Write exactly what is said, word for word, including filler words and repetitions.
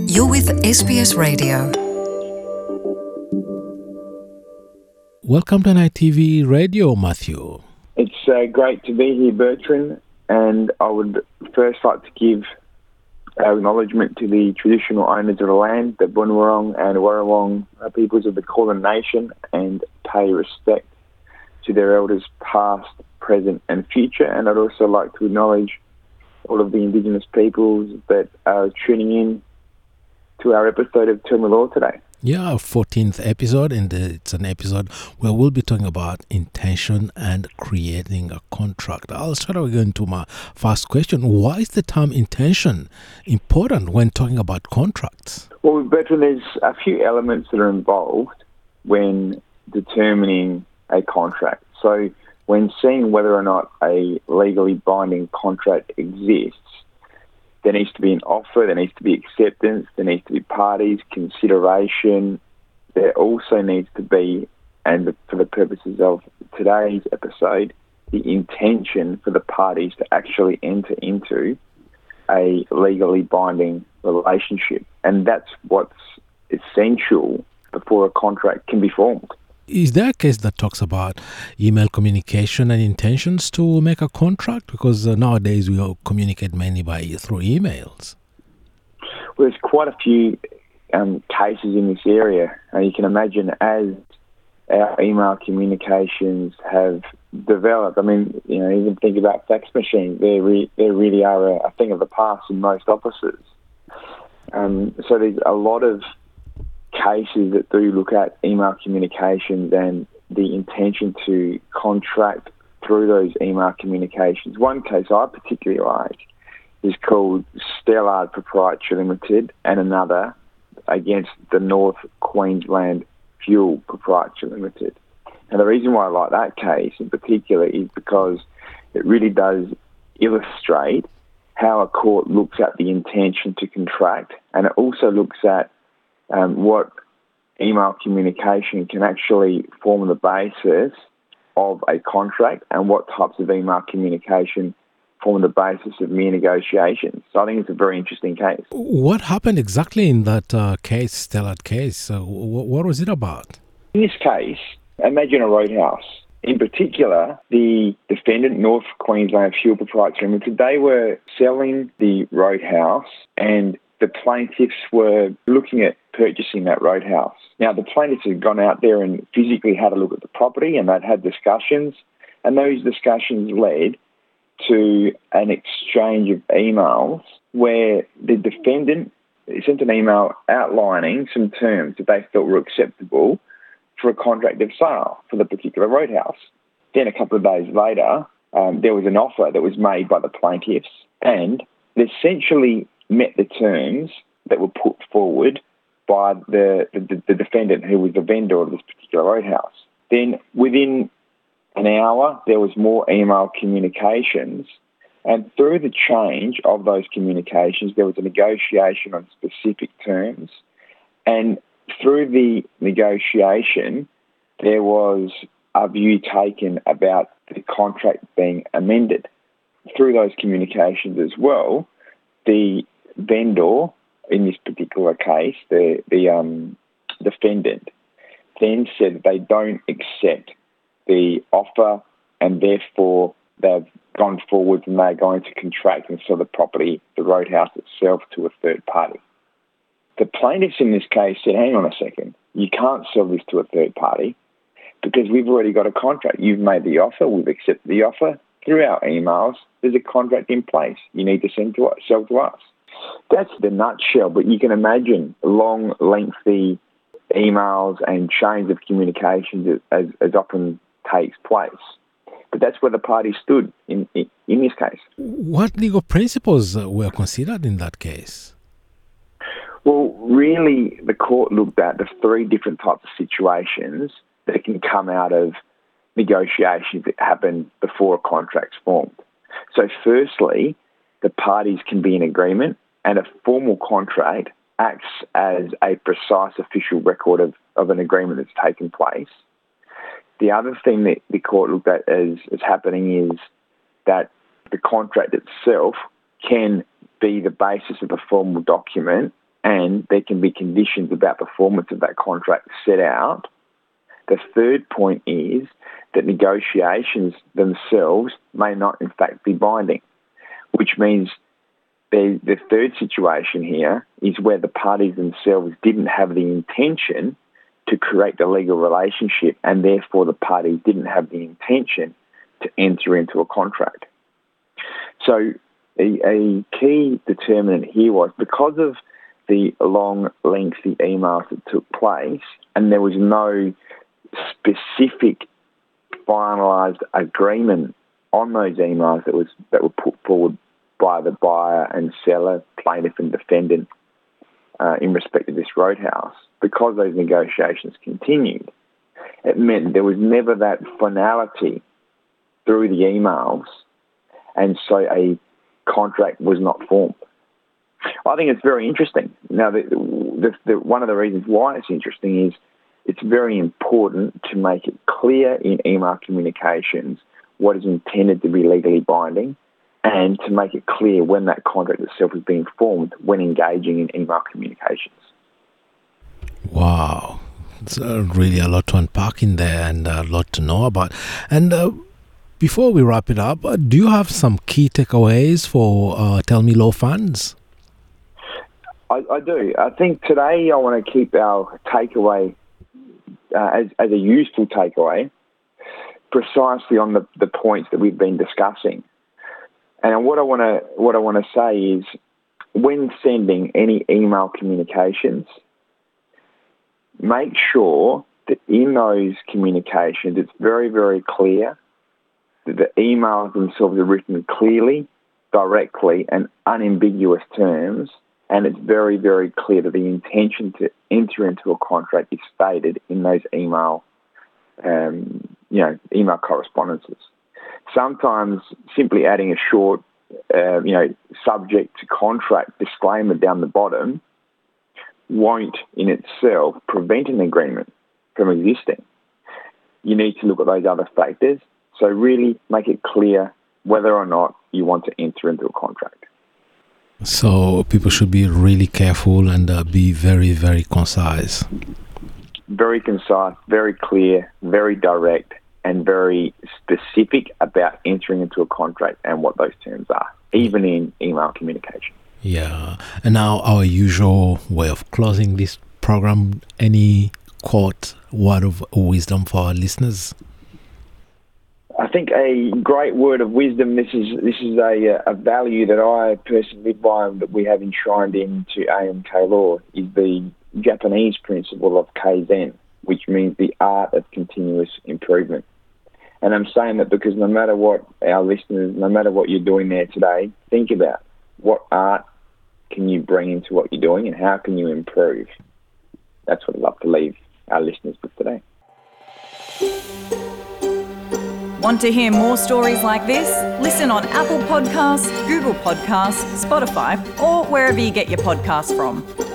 You're with S B S Radio. Welcome to Night T V Radio, Matthew. It's uh, great to be here, Bertrand, and I would first like to give our acknowledgement to the traditional owners of the land, the Bunurong and Warrawong peoples of the Kulin Nation, and pay respect to their elders past, present and future. And I'd also like to acknowledge all of the Indigenous peoples that are tuning in to our episode of Tell Me Law today. Yeah, our fourteenth episode, and it's an episode where we'll be talking about intention and creating a contract. I'll start out going to my first question. Why is the term intention important when talking about contracts? Well, Bertrand, there's a few elements that are involved when determining a contract. So when seeing whether or not a legally binding contract exists, there needs to be an offer, there needs to be acceptance, there needs to be parties, consideration. There also needs to be, and for the purposes of today's episode, the intention for the parties to actually enter into a legally binding relationship. And that's what's essential before a contract can be formed. Is there a case that talks about email communication and intentions to make a contract? Because uh, nowadays we all communicate mainly by through emails. Well, there's quite a few um, cases in this area. Uh, you can imagine as our email communications have developed. I mean, you know, even think about fax machines. They re- they really are a, a thing of the past in most offices. Um, so there's a lot of cases that do look at email communications and the intention to contract through those email communications. One case I particularly like is called Stellard Proprietary Limited, and another against the North Queensland Fuel Proprietary Limited. And the reason why I like that case in particular is because it really does illustrate how a court looks at the intention to contract, and it also looks at Um, what email communication can actually form the basis of a contract, and what types of email communication form the basis of mere negotiations. So I think it's a very interesting case. What happened exactly in that uh, case, Stellard case? Uh, w- what was it about? In this case, imagine a roadhouse. In particular, the defendant, North Queensland Fuel Proprietary Limited, they were selling the roadhouse, and the plaintiffs were looking at purchasing that roadhouse. Now, the plaintiffs had gone out there and physically had a look at the property, and they'd had discussions, and those discussions led to an exchange of emails where the defendant sent an email outlining some terms that they felt were acceptable for a contract of sale for the particular roadhouse. Then a couple of days later, um, there was an offer that was made by the plaintiffs, and they essentially met the terms that were put forward by the, the, the defendant who was the vendor of this particular roadhouse. Then within an hour, there was more email communications, and through the change of those communications, there was a negotiation on specific terms, and through the negotiation, there was a view taken about the contract being amended. Through those communications as well, the vendor, in this particular case, the the um, defendant, then said that they don't accept the offer, and therefore they've gone forward and they're going to contract and sell the property, the roadhouse itself, to a third party. The plaintiffs in this case said, hang on a second, you can't sell this to a third party because we've already got a contract. You've made the offer, we've accepted the offer. Through our emails, there's a contract in place. You need to send to us, sell to us. That's the nutshell, but you can imagine long, lengthy emails and chains of communications as, as often takes place. But that's where the parties stood in, in, in this case. What legal principles were considered in that case? Well, really, the court looked at the three different types of situations that can come out of negotiations that happen before a contract's formed. So firstly, the parties can be in agreement, and a formal contract acts as a precise official record of, of an agreement that's taken place. The other thing that the court looked at as, as happening is that the contract itself can be the basis of a formal document and there can be conditions about performance of that contract set out. The third point is that negotiations themselves may not in fact be binding, which means the, the third situation here is where the parties themselves didn't have the intention to create the legal relationship, and therefore the parties didn't have the intention to enter into a contract. So a, a key determinant here was because of the long, lengthy emails that took place, and there was no specific finalised agreement on those emails that was that were put forward by the buyer and seller, plaintiff and defendant uh, in respect of this roadhouse. Because those negotiations continued, it meant there was never that finality through the emails, and so a contract was not formed. I think it's very interesting. Now, the, the, the, one of the reasons why it's interesting is it's very important to make it clear in email communications what is intended to be legally binding, and to make it clear when that contract itself is being formed when engaging in email communications. Wow. It's uh, really a lot to unpack in there and a lot to know about. And uh, before we wrap it up, uh, do you have some key takeaways for uh, Tell Me Law fans? I, I do. I think today I want to keep our takeaway uh, as, as a useful takeaway precisely on the, the points that we've been discussing. And what I want to what I want to say is, when sending any email communications, make sure that in those communications it's very, very clear that the emails themselves are written clearly, directly, and unambiguous terms, and it's very, very clear that the intention to enter into a contract is stated in those email, um, you know, email correspondences. Sometimes simply adding a short, uh, you know, subject to contract disclaimer down the bottom won't in itself prevent an agreement from existing. You need to look at those other factors. So really make it clear whether or not you want to enter into a contract. So people should be really careful and uh, be very, very concise. Very concise, very clear, very direct, and very specific about entering into a contract and what those terms are, even in email communication. Yeah. And now our usual way of closing this program, any quote, word of wisdom for our listeners? I think a great word of wisdom, this is this is a, a value that I personally live by, that we have enshrined into A M K Law, is the Japanese principle of Kaizen, which means the art of continuous improvement. And I'm saying that because no matter what our listeners, no matter what you're doing there today, think about what art can you bring into what you're doing and how can you improve. That's what I'd love to leave our listeners with today. Want to hear more stories like this? Listen on Apple Podcasts, Google Podcasts, Spotify, or wherever you get your podcasts from.